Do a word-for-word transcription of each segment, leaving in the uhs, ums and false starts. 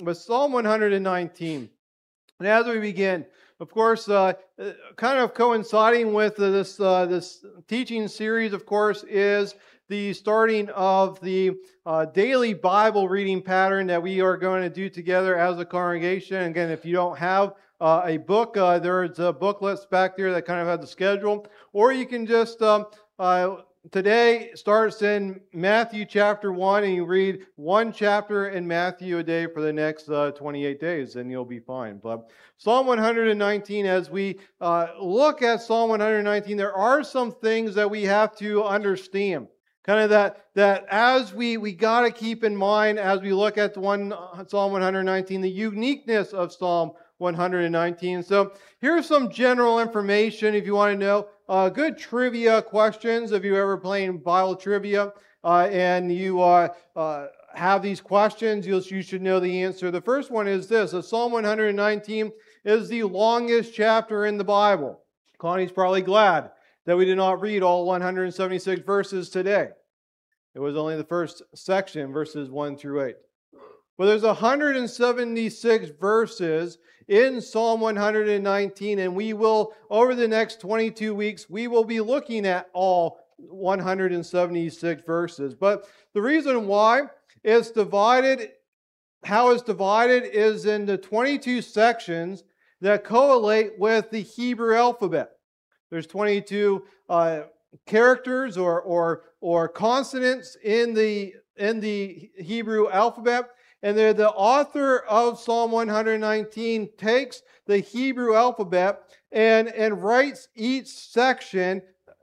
But Psalm one hundred nineteen. And as we begin, of course, uh, kind of coinciding with this uh, this teaching series, of course, is the starting of the uh, daily Bible reading pattern that we are going to do together as a congregation. Again, if you don't have uh, a book, uh, there's uh, booklets back there that kind of have the schedule, or you can just um, uh, today starts in Matthew chapter one, and you read one chapter in Matthew a day for the next uh, twenty-eight days, and you'll be fine. But Psalm one hundred nineteen, as we uh, look at Psalm one hundred nineteen, there are some things that we have to understand. Kind of that, that as we, we got to keep in mind as we look at one, Psalm one hundred nineteen, the uniqueness of Psalm one hundred nineteen. So here's some general information if you want to know. Uh, good trivia questions if you ever playing Bible trivia uh, and you uh, uh, have these questions, you'll, you should know the answer. The first one is this: so Psalm one hundred nineteen is the longest chapter in the Bible. Connie's probably glad that we did not read all one hundred seventy-six verses today. It was only the first section, verses one through eight. But there's one hundred seventy-six verses in Psalm one hundred nineteen, and we will, over the next twenty-two weeks, we will be looking at all one hundred seventy-six verses. But the reason why it's divided, how it's divided is into twenty-two sections that correlate with the Hebrew alphabet. There's twenty-two uh, characters or, or, or consonants in the, in the Hebrew alphabet. And the, the author of Psalm one hundred nineteen takes the Hebrew alphabet and, and writes each section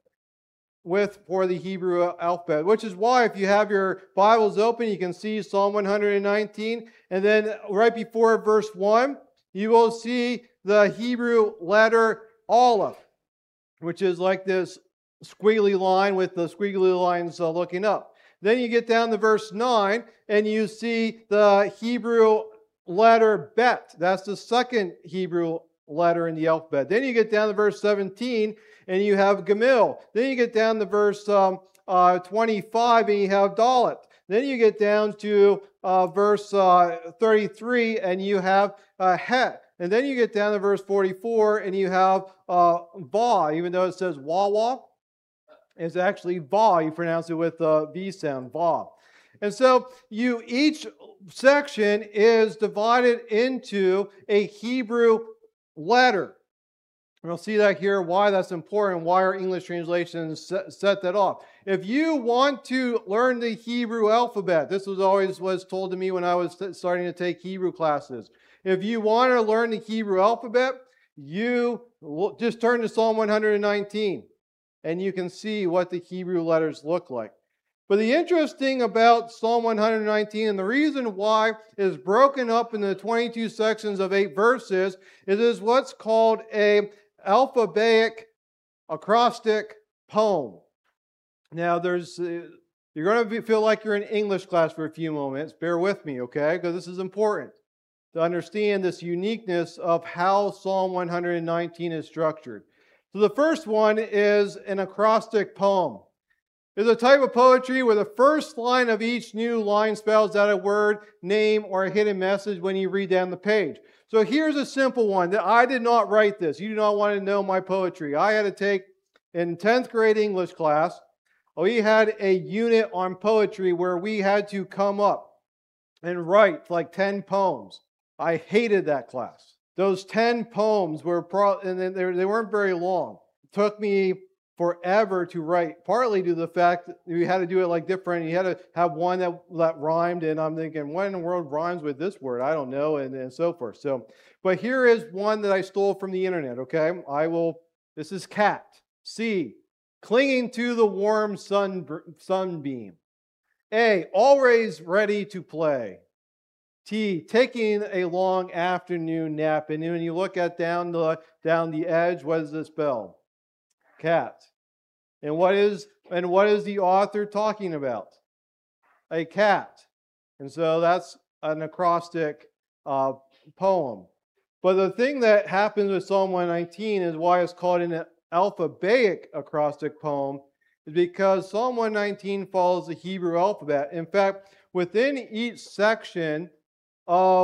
with for the Hebrew alphabet, which is why if you have your Bibles open, you can see Psalm one hundred nineteen. And then right before verse one, you will see the Hebrew letter Aleph, which is like this squiggly line with the squiggly lines uh, looking up. Then you get down to verse nine, and you see the Hebrew letter Bet. That's the second Hebrew letter in the alphabet. Then you get down to verse seventeen, and you have Gamil. Then you get down to verse um, uh, twenty-five, and you have Dalet. Then you get down to uh, verse uh, thirty-three, and you have uh, Het. And then you get down to verse forty-four, and you have uh, Va, even though it says Wawa. It's actually Va. You pronounce it with a V sound, Va. And so you each section is divided into a Hebrew letter. And we'll see that here, why that's important, why our English translations set, set that off. If you want to learn the Hebrew alphabet, this was always was told to me when I was starting to take Hebrew classes. If you want to learn the Hebrew alphabet, you just turn to Psalm one hundred nineteen. And you can see what the Hebrew letters look like. But the interesting about Psalm one hundred nineteen, and the reason why it is broken up into twenty-two sections of eight verses, is it is what's called a alphabetic acrostic poem. Now, there's uh, you're going to be, feel like you're in English class for a few moments. Bear with me, okay? Because this is important to understand this uniqueness of how Psalm one hundred nineteen is structured. So the first one is an acrostic poem. It's a type of poetry where the first line of each new line spells out a word, name, or a hidden message when you read down the page. So here's a simple one. I did not write this. You do not want to know my poetry. I had to take, in tenth grade English class, we had a unit on poetry where we had to come up and write like ten poems. I hated that class. Those ten poems were, pro- and they, they weren't very long. It took me forever to write, partly due to the fact that you had to do it like different. You had to have one that, that rhymed, and I'm thinking, what in the world rhymes with this word? I don't know, and, and so forth. So, but here is one that I stole from the internet, okay? I will, this is cat. C, clinging to the warm sun, sunbeam. A, always ready to play. T, taking a long afternoon nap. And when you look at down the down the edge, what does it spell? Cat. And what is and what is the author talking about? A cat. And so that's an acrostic uh, poem. But the thing that happens with Psalm one nineteen is why it's called an alphabetic acrostic poem, is because Psalm one nineteen follows the Hebrew alphabet. In fact, within each section of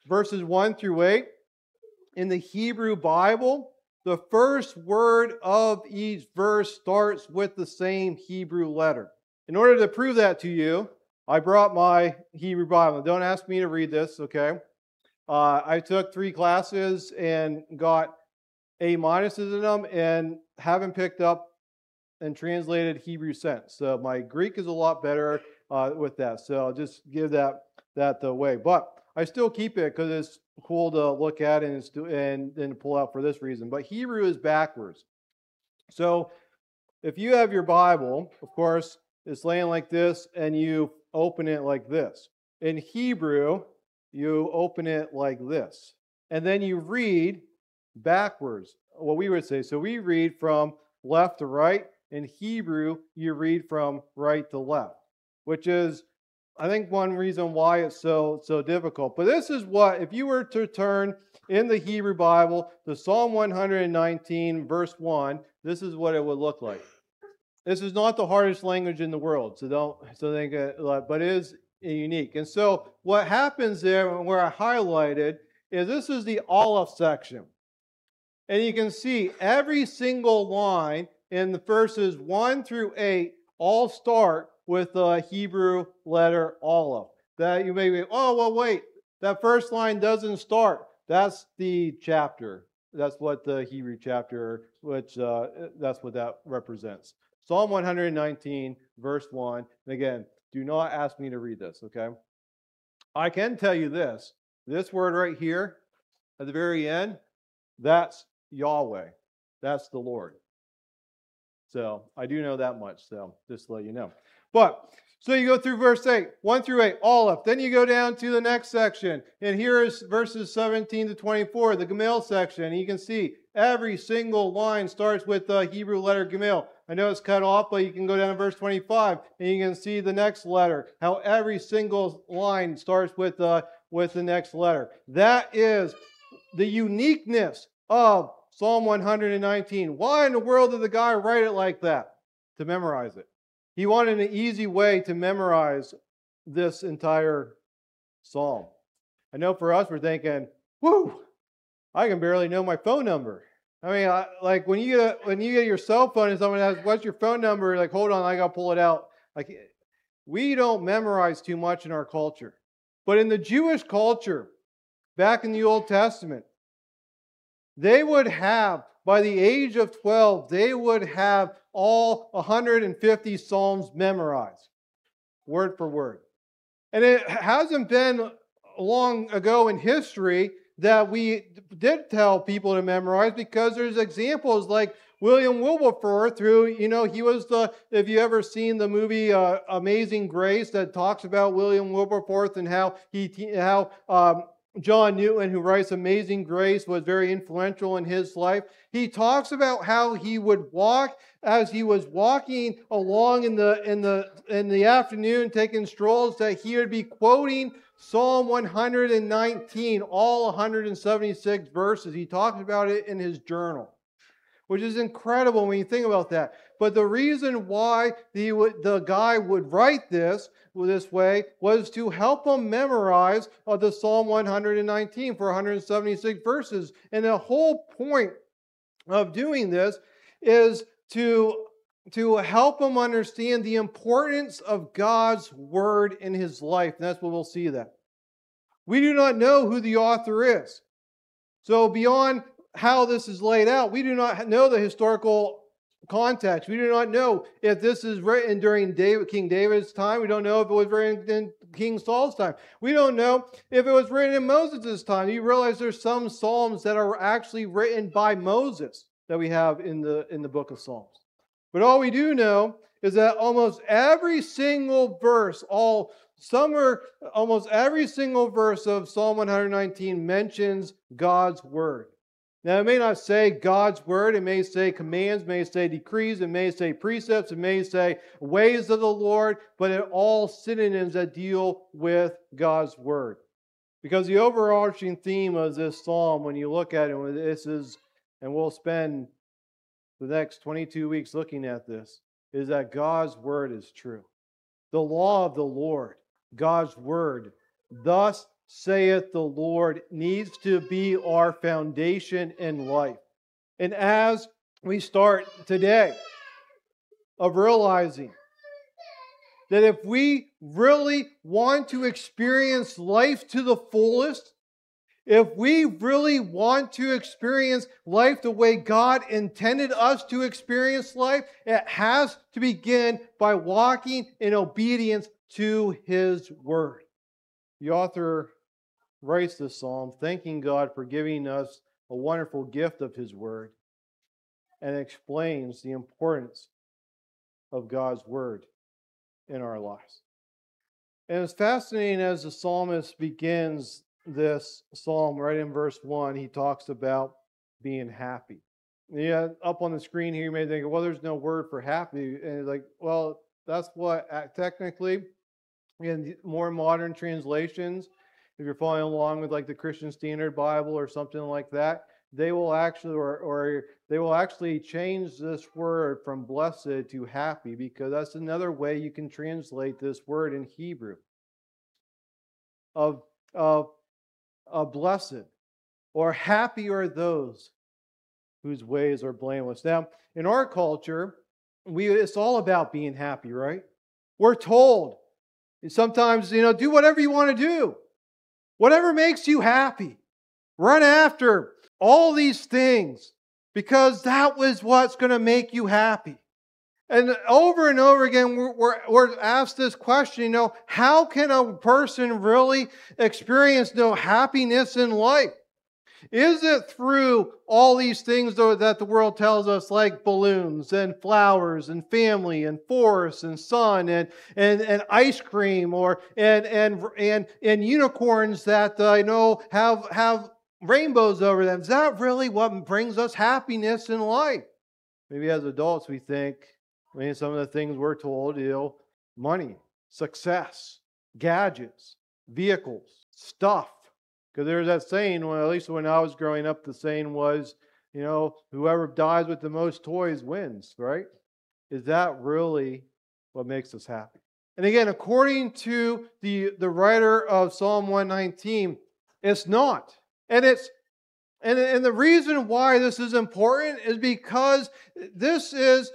verses one through eight, in the Hebrew Bible, the first word of each verse starts with the same Hebrew letter. In order to prove that to you, I brought my Hebrew Bible. Don't ask me to read this, okay? Uh, I took three classes and got A minuses in them and haven't picked up and translated Hebrew since. So my Greek is a lot better uh, with that. So I'll just give that that away. But I still keep it because it's cool to look at and it's to, and then pull out for this reason. But Hebrew is backwards. So if you have your Bible, of course, it's laying like this, and you open it like this. In Hebrew, you open it like this, and then you read backwards. What we would say. So we read from left to right. In Hebrew, you read from right to left, which is, I think, one reason why it's so so difficult. But this is what, if you were to turn in the Hebrew Bible to Psalm one nineteen, verse one, this is what it would look like. This is not the hardest language in the world, so don't so think, uh, but it is unique. And so what happens there, where I highlighted, is this is the Aleph section. And you can see every single line in the verses one through eight all start with the Hebrew letter Aleph. That you may be, oh, well, wait, that first line doesn't start. That's the chapter. That's what the Hebrew chapter, which uh, that's what that represents. Psalm one nineteen, verse one. And again, do not ask me to read this, okay? I can tell you this. This word right here at the very end, that's Yahweh. That's the Lord. So I do know that much, so just to let you know. But, so you go through verse eight, one through eight, Aleph. Then you go down to the next section. And here is verses seventeen to twenty-four, the Gamil section. And you can see every single line starts with the Hebrew letter Gamil. I know it's cut off, but you can go down to verse twenty-five, and you can see the next letter, how every single line starts with, uh, with the next letter. That is the uniqueness of Psalm one nineteen. Why in the world did the guy write it like that? To memorize it. He wanted an easy way to memorize this entire psalm. I know for us, we're thinking, whoo, I can barely know my phone number. I mean, I, like when you get a, when you get your cell phone and someone asks, what's your phone number? Like, hold on, I got to pull it out. Like, we don't memorize too much in our culture. But in the Jewish culture, back in the Old Testament, they would have, by the age of twelve, they would have all one hundred fifty Psalms memorized, word for word. And it hasn't been long ago in history that we did tell people to memorize, because there's examples like William Wilberforce, who, you know, he was the, if you ever seen the movie uh, Amazing Grace, that talks about William Wilberforce and how he, how, um, John Newton, who writes Amazing Grace, was very influential in his life. He talks about how he would walk as he was walking along in the in the in the afternoon, taking strolls, that he would be quoting Psalm one nineteen, all one hundred seventy-six verses. He talks about it in his journal, which is incredible when you think about that. But the reason why the, the guy would write this this way was to help him memorize uh, the Psalm one nineteen for one hundred seventy-six verses. And the whole point of doing this is to, to help him understand the importance of God's word in his life. And that's what we'll see that. We do not know who the author is. So beyond how this is laid out, we do not know the historical context. We do not know if this is written during David, King David's time. We don't know if it was written in King Saul's time. We don't know if it was written in Moses' time. You realize there's some Psalms that are actually written by Moses that we have in the, in the book of Psalms. But all we do know is that almost every single verse, all somewhere, almost every single verse of Psalm one nineteen mentions God's word. Now, it may not say God's word. It may say commands, it may say decrees, it may say precepts, it may say ways of the Lord, but it all synonyms that deal with God's word. Because the overarching theme of this psalm, when you look at it, this is, and we'll spend the next twenty-two weeks looking at this, is that God's word is true. The law of the Lord, God's word, thus saith the Lord needs to be our foundation in life. And as we start today of realizing that if we really want to experience life to the fullest, if we really want to experience life the way God intended us to experience life, it has to begin by walking in obedience to His Word. The author writes this psalm thanking God for giving us a wonderful gift of His Word, and explains the importance of God's Word in our lives. And it's fascinating as the psalmist begins this psalm right in verse one, he talks about being happy. Yeah, up on the screen here, you may think, well, there's no word for happy. And it's like, well, that's what uh, technically, in more modern translations, if you're following along with like the Christian Standard Bible or something like that, they will actually, or, or they will actually change this word from blessed to happy, because that's another way you can translate this word in Hebrew. Of, of, of blessed or happy are those whose ways are blameless. Now, in our culture, we it's all about being happy, right? We're told sometimes, you know, do whatever you want to do. Whatever makes you happy. Run after all these things, because that was what's going to make you happy. And over and over again, we're, we're, we're asked this question, you know, how can a person really experience no happiness in life? Is it through all these things though, that the world tells us, like balloons and flowers and family and forests and sun and, and, and ice cream, or and and and and unicorns that uh, you know have have rainbows over them? Is that really what brings us happiness in life? Maybe as adults we think, I mean, some of the things we're told, you know, money, success, gadgets, vehicles, stuff. Because there's that saying, well, at least when I was growing up, the saying was, you know, whoever dies with the most toys wins, right? Is that really what makes us happy? And again, according to the, the writer of Psalm one nineteen, it's not. And it's and, and the reason why this is important is because this is,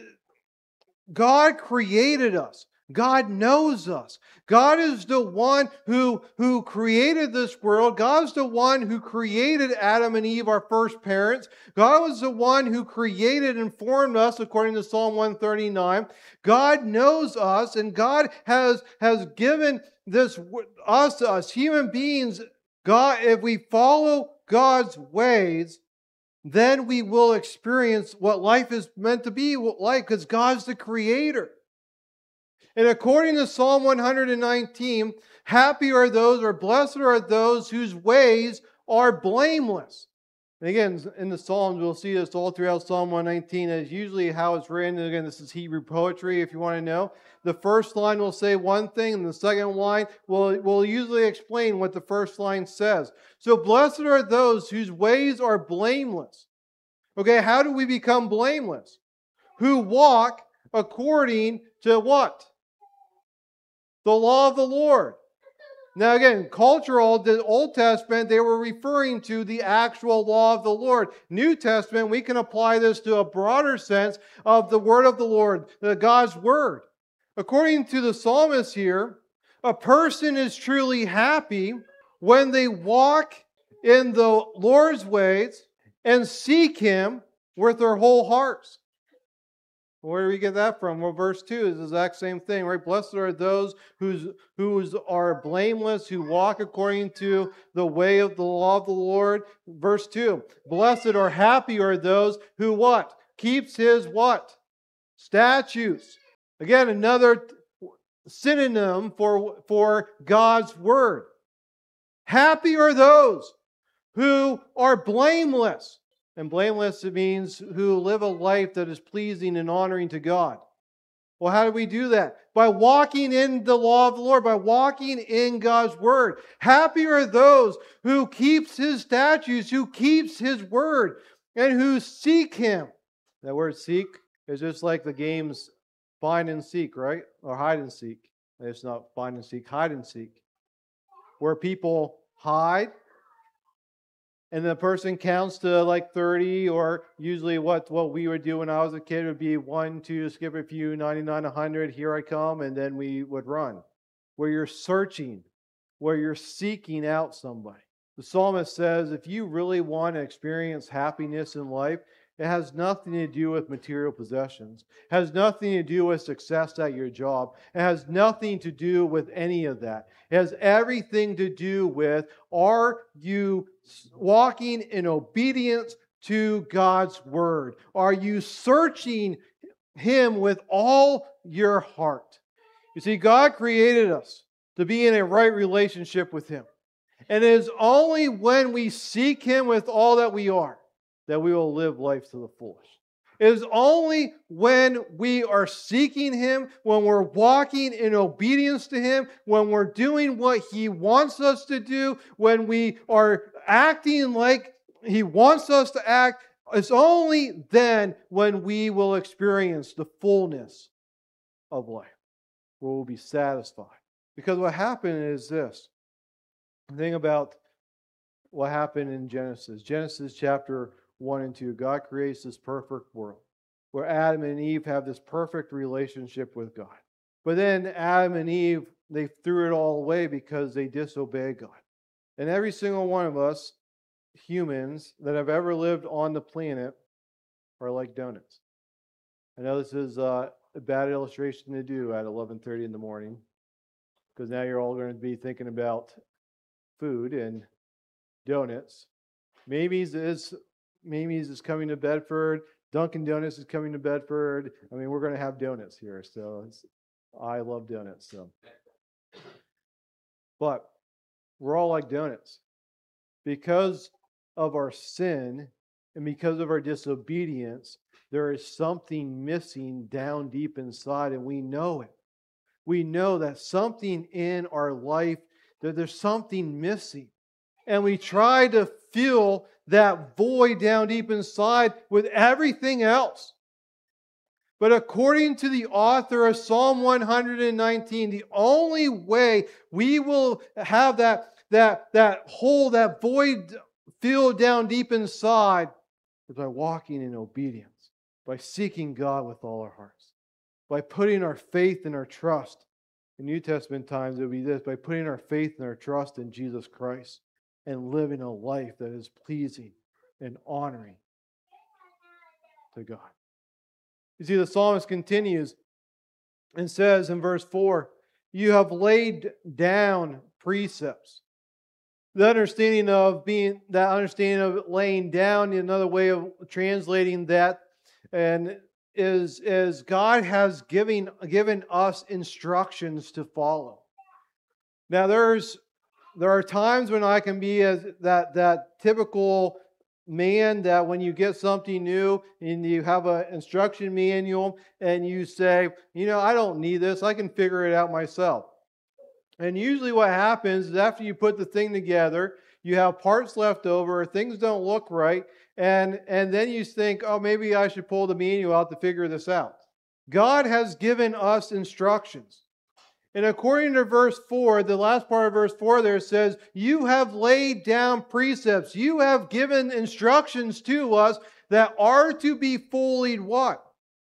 God created us. God knows us. God is the one who, who created this world. God is the one who created Adam and Eve, our first parents. God was the one who created and formed us, according to Psalm one thirty-nine. God knows us, and God has, has given this us, us human beings, God, if we follow God's ways, then we will experience what life is meant to be like, because God's the creator. And according to Psalm one nineteen, happy are those, or blessed are those whose ways are blameless. And again, in the Psalms, we'll see this all throughout Psalm one nineteen. It's usually how it's written. And again, this is Hebrew poetry, if you want to know. The first line will say one thing, and the second line will, will usually explain what the first line says. So blessed are those whose ways are blameless. Okay, how do we become blameless? Who walk according to what? The law of the Lord. Now again, cultural, the Old Testament, they were referring to the actual law of the Lord. New Testament, we can apply this to a broader sense of the word of the Lord, the God's word. According to the psalmist here, a person is truly happy when they walk in the Lord's ways and seek Him with their whole hearts. Where do we get that from? Well, verse two is the exact same thing, right? Blessed are those whose, whose are blameless, who walk according to the way of the law of the Lord. Verse two, blessed or happy are those who what? Keeps His what? Statutes. Again, another synonym for, for God's word. Happy are those who are blameless. And blameless, it means who live a life that is pleasing and honoring to God. Well, how do we do that? By walking in the law of the Lord, by walking in God's word. Happy are those who keeps His statutes, who keeps His word, and who seek Him. That word seek is just like the games find and seek, right? Or hide and seek. It's not find and seek, hide and seek. where people hide, and the person counts to like thirty, or usually what, what we would do when I was a kid would be one, two, skip a few, ninety-nine, one hundred, here I come, and then we would run. Where you're searching, where you're seeking out somebody. The psalmist says if you really want to experience happiness in life, it has nothing to do with material possessions. It has nothing to do with success at your job. It has nothing to do with any of that. It has everything to do with, are you walking in obedience to God's word? Are you searching Him with all your heart? You see, God created us to be in a right relationship with Him. And it is only when we seek Him with all that we are that we will live life to the fullest. It is only when we are seeking Him, when we're walking in obedience to Him, when we're doing what He wants us to do, when we are acting like He wants us to act, it's only then when we will experience the fullness of life, where we'll be satisfied. Because what happened is this. The thing about what happened in Genesis, Genesis chapter one and two, God creates this perfect world where Adam and Eve have this perfect relationship with God. But then Adam and Eve, they threw it all away because they disobeyed God. And every single one of us, humans that have ever lived on the planet, are like donuts. I know this is uh, a bad illustration to do at eleven thirty in the morning, because now you're all going to be thinking about food and donuts. Mamie's is Mamie's is coming to Bedford. Dunkin' Donuts is coming to Bedford. I mean, we're going to have donuts here. So it's, I love donuts. So, but we're all like donuts because of our sin and because of our disobedience. There is something missing down deep inside, and we know it. We know that something in our life, that there's something missing. And we try to fill that void down deep inside with everything else. But according to the author of Psalm one nineteen, the only way we will have that, that, that hole, that void filled down deep inside is by walking in obedience, by seeking God with all our hearts, by putting our faith and our trust. In New Testament times, it would be this, by putting our faith and our trust in Jesus Christ and living a life that is pleasing and honoring to God. You see, the psalmist continues and says in verse four, you have laid down precepts. The understanding of being, that understanding of laying down, another way of translating that, and is, is God has given, given us instructions to follow. Now, there's there are times when I can be as that, that typical man that when you get something new and you have an instruction manual and you say, you know, I don't need this, I can figure it out myself. And usually what happens is after you put the thing together, you have parts left over, things don't look right, and, and then you think, oh, maybe I should pull the manual out to figure this out. God has given us instructions. And according to verse four, the last part of verse four there says, you have laid down precepts. You have given instructions to us that are to be fully what?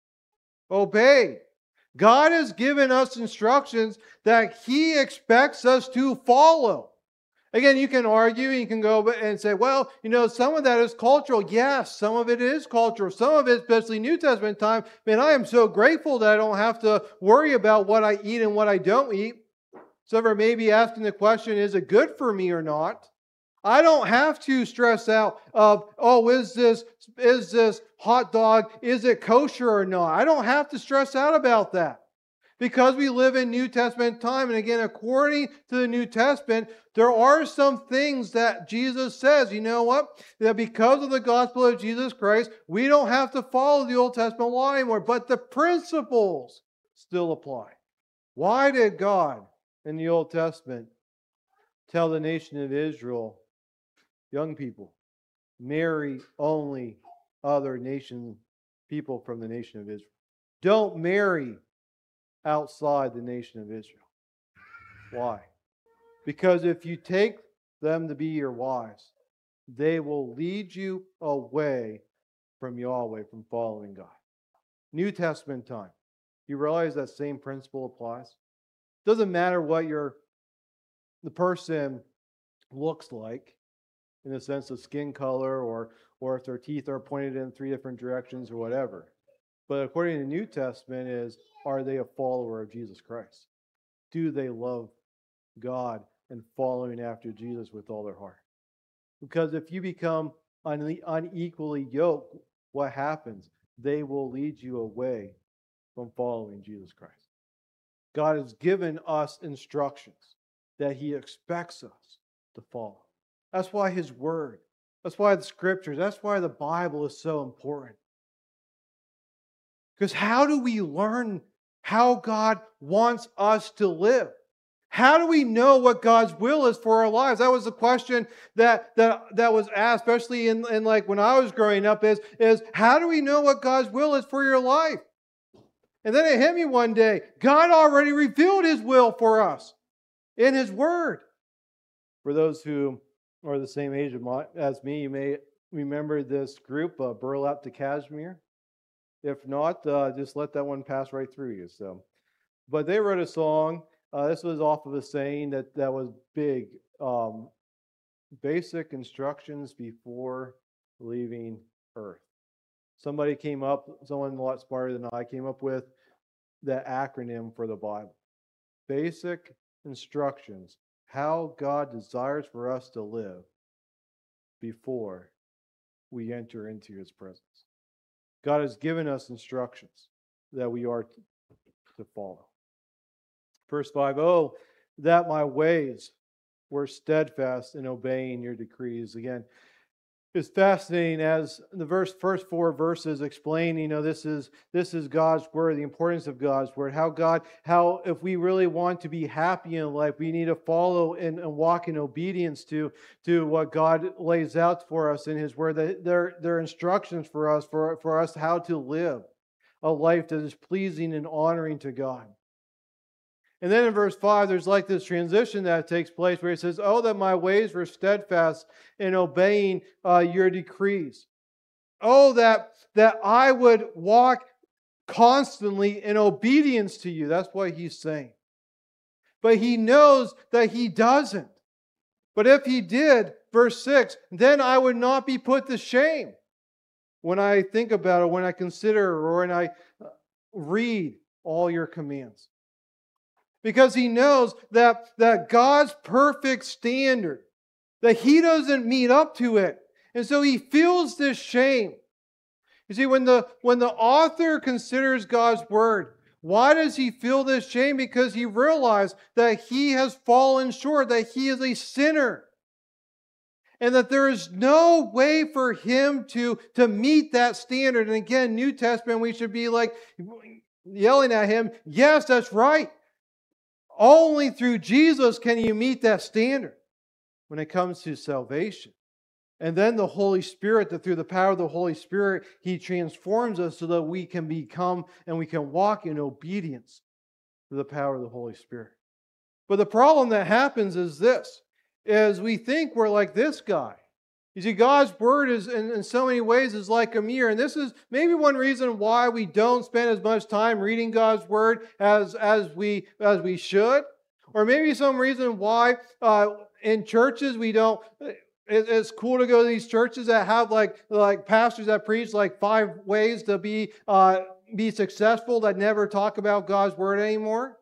Obeyed. God has given us instructions that He expects us to follow. Again, you can argue, you can go and say, well, you know, some of that is cultural. Yes, some of it is cultural. Some of it, especially New Testament time, man, I am so grateful that I don't have to worry about what I eat and what I don't eat. Some are maybe asking the question, is it good for me or not? I don't have to stress out of, oh, is this, is this hot dog, is it kosher or not? I don't have to stress out about that. Because we live in New Testament time, and again, according to the New Testament, there are some things that Jesus says, you know what? That because of the gospel of Jesus Christ, we don't have to follow the Old Testament law anymore, but the principles still apply. Why did God in the Old Testament tell the nation of Israel, young people, marry only other nation people from the nation of Israel? Don't marry outside the nation of Israel. Why? Because if you take them to be your wives, they will lead you away from Yahweh, from following God. New Testament time. You realize that same principle applies? Doesn't matter what your the person looks like, in the sense of skin color, or or if their teeth are pointed in three different directions or whatever. But according to the New Testament is, are they a follower of Jesus Christ? Do they love God and following after Jesus with all their heart? Because if you become une- unequally yoked, what happens? They will lead you away from following Jesus Christ. God has given us instructions that He expects us to follow. That's why His Word, that's why the Scriptures, that's why the Bible is so important. Because how do we learn how God wants us to live? How do we know what God's will is for our lives? That was the question that that, that was asked, especially in, in like when I was growing up, is, is how do we know what God's will is for your life? And then it hit me one day. God already revealed His will for us in His Word. For those who are the same age as me, you may remember this group, uh, Burlap to Kashmir. If not, uh, just let that one pass right through you. So, but they wrote a song. Uh, this was off of a saying that, that was big. Um, basic instructions before leaving Earth. Somebody came up, someone a lot smarter than I, came up with that acronym for the Bible. Basic instructions, how God desires for us to live before we enter into His presence. God has given us instructions that we are to follow. Verse five, oh, that my ways were steadfast in obeying your decrees. Again, it's fascinating as the verse, first four verses explain, you know, this is this is God's word, the importance of God's word, how God, how if we really want to be happy in life, we need to follow and, and walk in obedience to, to what God lays out for us in His word. That they're, they're instructions for us, for, for us how to live a life that is pleasing and honoring to God. And then in verse five, there's like this transition that takes place where He says, oh, that my ways were steadfast in obeying uh, your decrees. Oh, that, that I would walk constantly in obedience to you. That's what He's saying. But He knows that He doesn't. But if He did, verse six, then I would not be put to shame. When I think about it, when I consider or when I read all your commands. Because He knows that, that God's perfect standard, that He doesn't meet up to it. And so He feels this shame. You see, when the, when the author considers God's Word, why does he feel this shame? Because he realized that he has fallen short, that he is a sinner. And that there is no way for him to, to meet that standard. And again, New Testament, we should be like yelling at him, yes, that's right. Only through Jesus can you meet that standard when it comes to salvation. And then the Holy Spirit, that through the power of the Holy Spirit, He transforms us so that we can become and we can walk in obedience to the power of the Holy Spirit. But the problem that happens is this, is we think we're like this guy. You see, God's Word is in, in so many ways is like a mirror. And this is maybe one reason why we don't spend as much time reading God's Word as, as, we, as we should. Or maybe some reason why uh, in churches we don't... It's cool to go to these churches that have like, like pastors that preach like five ways to be, uh, be successful that never talk about God's Word anymore.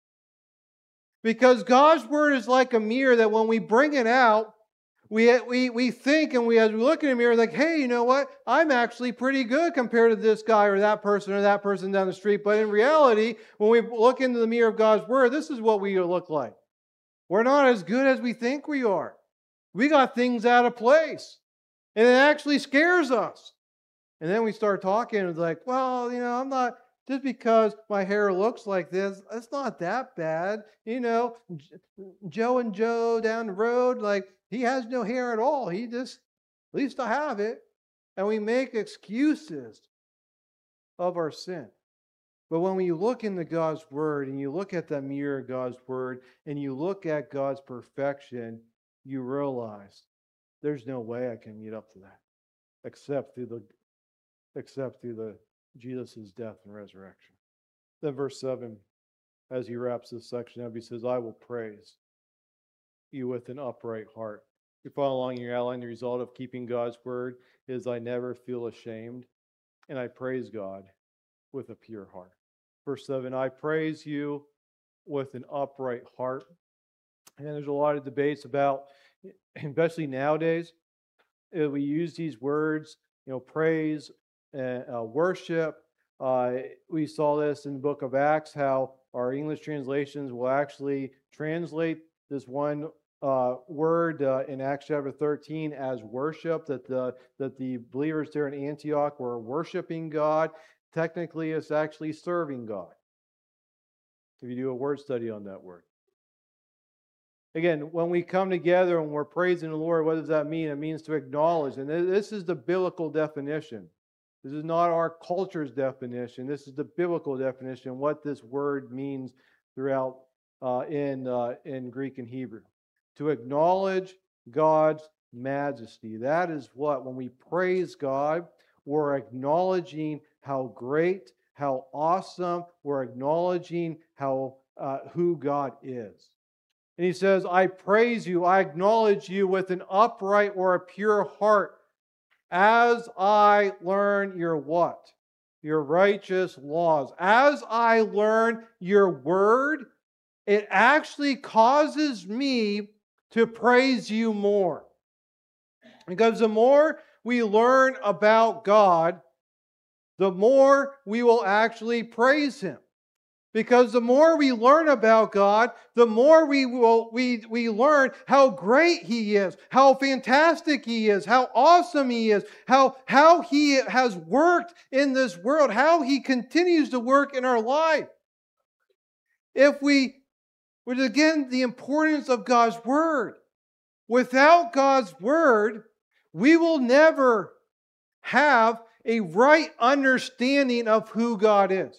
Because God's Word is like a mirror that when we bring it out, we, we, we think and we, as we look in the mirror, like, hey, you know what? I'm actually pretty good compared to this guy or that person or that person down the street. But in reality, when we look into the mirror of God's Word, this is what we look like. We're not as good as we think we are. We got things out of place. And it actually scares us. And then we start talking and it's like, well, you know, I'm not, just because my hair looks like this, it's not that bad. You know, Joe and Joe down the road, like, he has no hair at all. He just, at least I have it. And we make excuses of our sin. But when you look into God's Word and you look at the mirror of God's Word and you look at God's perfection, you realize there's no way I can meet up to that except through the except through the Jesus' death and resurrection. Then verse seven, as he wraps this section up, he says, I will praise you with an upright heart. You follow along your outline, the result of keeping God's Word is I never feel ashamed, and I praise God with a pure heart. Verse seven, I praise you with an upright heart. And there's a lot of debates about, especially nowadays, we use these words, you know, praise, and uh, worship. Uh, we saw this in the book of Acts, how our English translations will actually translate this one uh, word uh, in Acts chapter thirteen as worship, that the, that the believers there in Antioch were worshiping God. Technically, it's actually serving God, if you do a word study on that word. Again, when we come together and we're praising the Lord, what does that mean? It means to acknowledge. And this is the biblical definition. This is not our culture's definition. This is the biblical definition, what this word means throughout uh, in, uh, in Greek and Hebrew. To acknowledge God's majesty. That is what, when we praise God, we're acknowledging how great, how awesome, we're acknowledging how uh, who God is. And he says, I praise you, I acknowledge you with an upright or a pure heart, as I learn your what? Your righteous laws. As I learn your word, it actually causes me to praise you more. Because the more we learn about God, the more we will actually praise Him. Because the more we learn about God, the more we will we, we learn how great He is, how fantastic He is, how awesome He is, how, how He has worked in this world, how He continues to work in our life. If we, which again, the importance of God's Word. Without God's Word, we will never have a right understanding of who God is.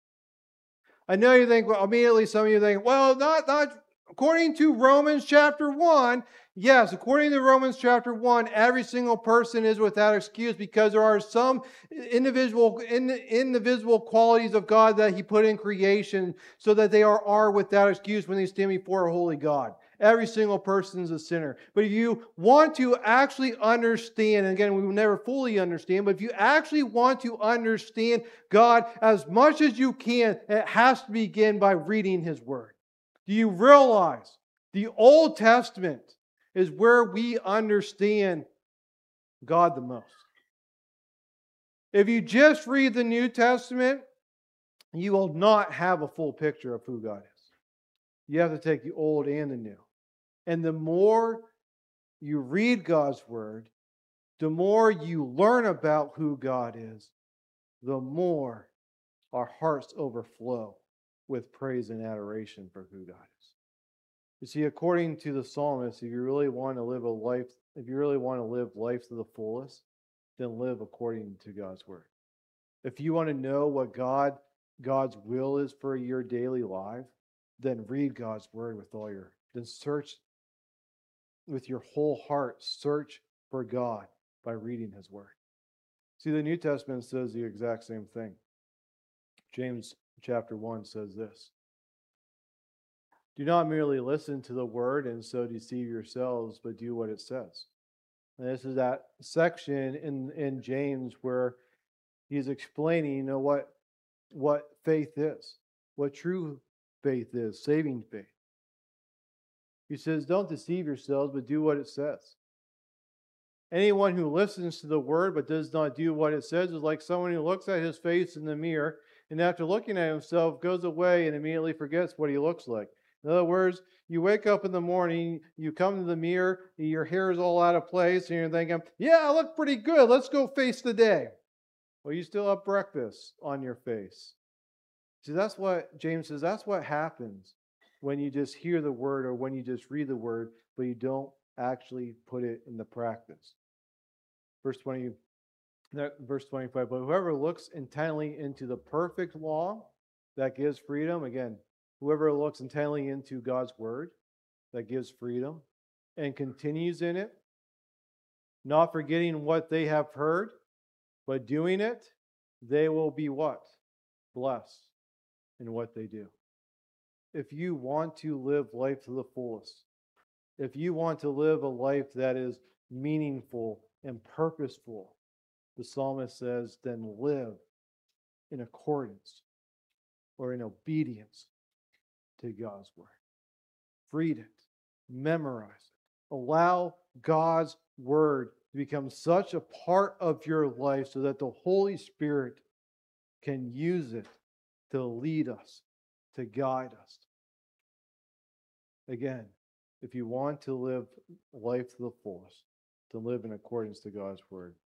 I know you think, well, immediately some of you think, well, not, not according to Romans chapter one. Yes, according to Romans chapter one, every single person is without excuse because there are some individual, in, indivisible qualities of God that He put in creation so that they are, are without excuse when they stand before a holy God. Every single person is a sinner. But if you want to actually understand, and again, we will never fully understand, but if you actually want to understand God as much as you can, it has to begin by reading His Word. Do you realize the Old Testament is where we understand God the most? If you just read the New Testament, you will not have a full picture of who God is. You have to take the Old and the New. And the more you read God's Word, the more you learn about who God is, the more our hearts overflow with praise and adoration for who God is. You see, according to the psalmist, if you really want to live a life, if you really want to live life to the fullest, then live according to God's Word. If you want to know what God, God's will is for your daily life, then read God's Word with all your, then search with your whole heart, search for God by reading His Word. See, the New Testament says the exact same thing. James chapter one says this: do not merely listen to the Word and so deceive yourselves, but do what it says. And this is that section in, in James where he's explaining, you know, what, what faith is, what true faith is, saving faith. He says, don't deceive yourselves, but do what it says. Anyone who listens to the Word but does not do what it says is like someone who looks at his face in the mirror and after looking at himself goes away and immediately forgets what he looks like. In other words, you wake up in the morning, you come to the mirror, your hair is all out of place, and you're thinking, yeah, I look pretty good. Let's go face the day. Well, you still have breakfast on your face. See, that's what James says, that's what happens when you just hear the Word or when you just read the Word, but you don't actually put it into practice. Verse twenty, verse twenty-five, but whoever looks intently into the perfect law, that gives freedom. Again, whoever looks intently into God's word, that gives freedom and continues in it, not forgetting what they have heard, but doing it, they will be what? Blessed in what they do. If you want to live life to the fullest, if you want to live a life that is meaningful and purposeful, the psalmist says, then live in accordance or in obedience to God's word. Read it, memorize it, allow God's word to become such a part of your life so that the Holy Spirit can use it to lead us, to guide us. Again, if you want to live life to the fullest, to live in accordance to God's word,